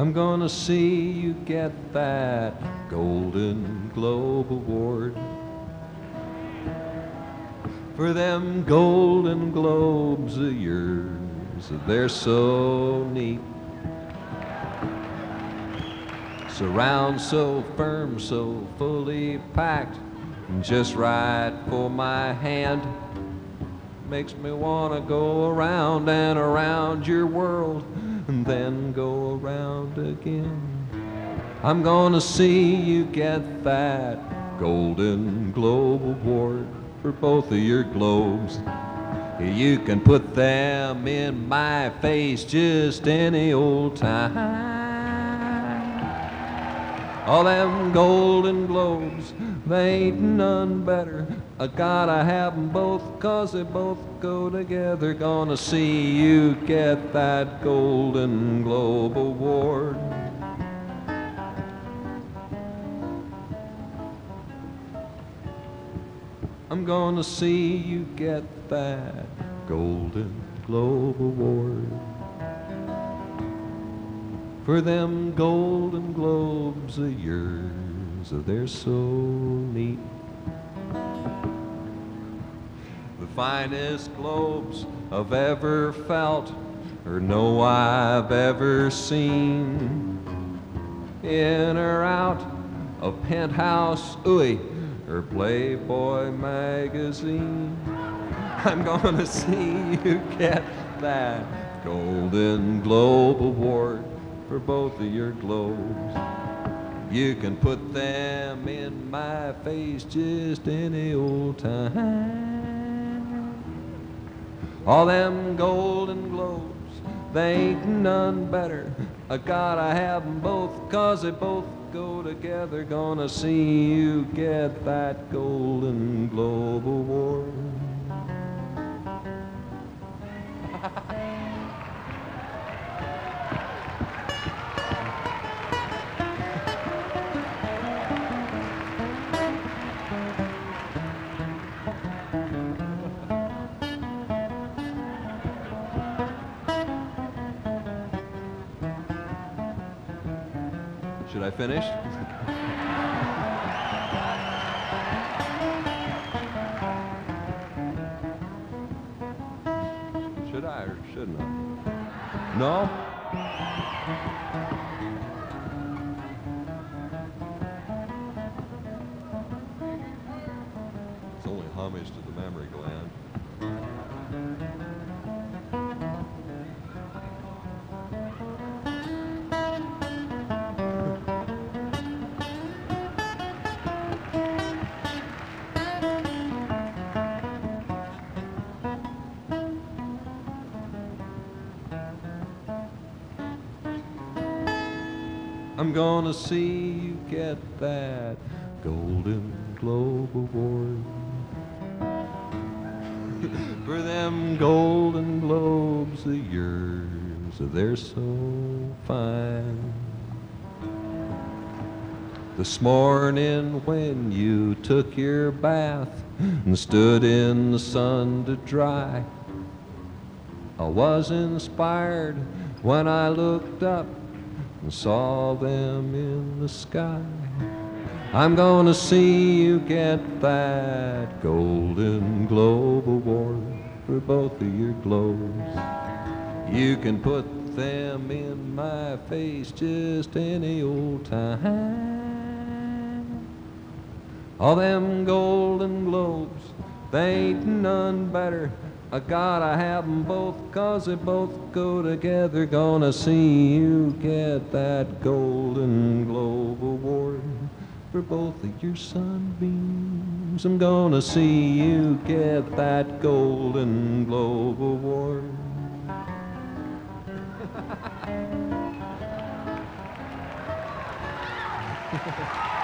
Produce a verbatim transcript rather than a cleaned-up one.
I'm gonna see you get that Golden Globe Award. For them Golden Globes of yours, they're so neat. Surround so firm, so fully packed, just right for my hand. Makes me wanna go around and around your world and then go around again. I'm gonna see you get that Golden Globe Award for both of your globes. You can put them in my face just any old time. All them Golden Globes, they ain't none better. I gotta have them both, 'cause they both go together. Gonna see you get that Golden Globe Award. I'm gonna see you get that Golden Globe Award. For them Golden Globes of yours, they're so neat. The finest globes I've ever felt or know I've ever seen. In or out of Penthouse, ooey, or Playboy magazine. I'm gonna see you get that Golden Globe Award for both of your globes. You can put them in my face just any old time. All them Golden Globes, they ain't none better. I gotta have them both, 'cause they both go together. Gonna see you get that Golden Globe Award. Should I finish? Should I or shouldn't I? No? It's only homage to the memory gland. I'm gonna see you get that Golden Globe Award. For them Golden Globes of yours, they're so fine. This morning when you took your bath and stood in the sun to dry, I was inspired when I looked up and saw them in the sky. I'm gonna see you get that Golden Globe Award for both of your globes. You can put them in my face just any old time. All them Golden Globes, they ain't none better. I gotta have them both, 'cause they both go together. Gonna see you get that Golden Globe Award for both of your sunbeams. I'm gonna see you get that Golden Globe Award. Ha ha ha.